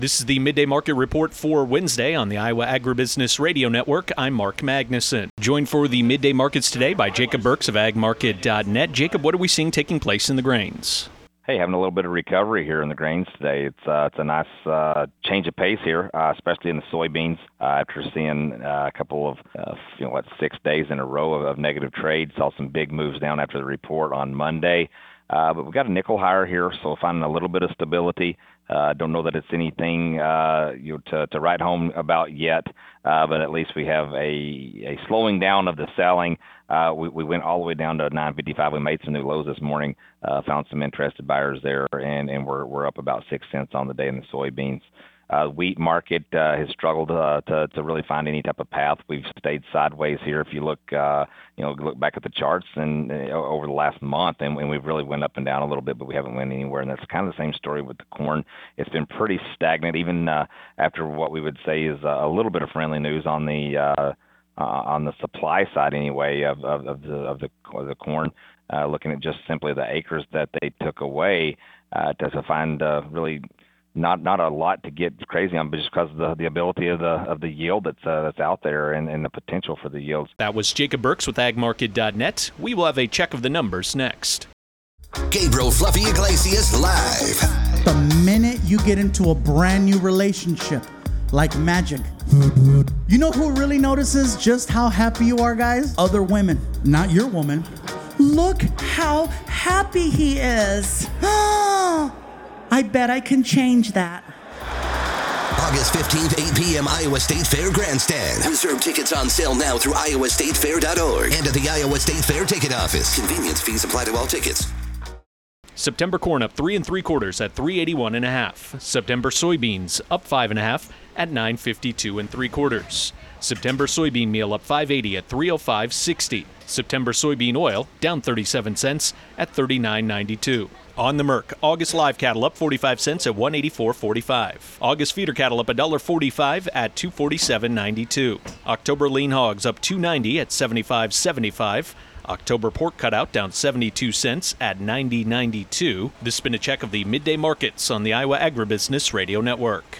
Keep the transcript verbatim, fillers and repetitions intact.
This is the Midday Market Report for Wednesday on the Iowa Agribusiness Radio Network. I'm Mark Magnuson. Joined for the Midday Markets today by Jacob Burks of ag market dot net. Jacob, what are we seeing taking place in the grains? Hey, having a little bit of recovery here in the grains today. It's uh, it's a nice uh, change of pace here, uh, especially in the soybeans. Uh, after seeing uh, a couple of, uh, you know, what, six days in a row of, of negative trade, saw some big moves down after the report on Monday. Uh, but we've got a nickel higher here, so finding a little bit of stability. I uh, don't know that it's anything uh, you know, to, to write home about yet, uh, but at least we have a, a slowing down of the selling. Uh, we, we went all the way down to nine fifty-five. We made some new lows this morning, uh, found some interested buyers there, and, and we're, we're up about six cents on the day in the soybeans. Uh, wheat market uh, has struggled uh, to, to really find any type of path. We've stayed sideways here. If you look, uh, you know, look back at the charts and uh, over the last month, and, and we've really went up and down a little bit, but we haven't went anywhere. And that's kind of the same story with the corn. It's been pretty stagnant, even uh, after what we would say is a little bit of friendly news on the uh, uh, on the supply side, anyway, of, of, of the of the, of the corn. Uh, looking at just simply the acres that they took away, uh, to, to find uh, really. Not not a lot to get crazy on, but just because of the, the ability of the of the yield that's uh, that's out there and, and the potential for the yields. That was Jacob Burks with ag market dot net. We will have a check of the numbers next. Gabriel Fluffy Iglesias live. The minute you get into a brand new relationship, like magic, you know who really notices just how happy you are, guys? Other women, not your woman. Look how happy he is. I bet I can change that. August fifteenth, eight p.m. Iowa State Fair Grandstand. Reserve tickets on sale now through iowa state fair dot org and at the Iowa State Fair ticket office. Convenience fees apply to all tickets. September corn up three and three quarters at three eighty-one and a half. September soybeans up five and a half at nine fifty-two and three quarters. September soybean meal up five eighty at three oh five sixty. September soybean oil down thirty-seven cents at thirty-nine ninety-two. On the Merc, August live cattle up forty-five cents at one eighty-four forty-five. August feeder cattle up one forty-five at two forty-seven ninety-two. October lean hogs up two ninety at seventy-five seventy-five. October pork cutout down seventy-two cents at ninety ninety-two. This has been a check of the midday markets on the Iowa Agribusiness Radio Network.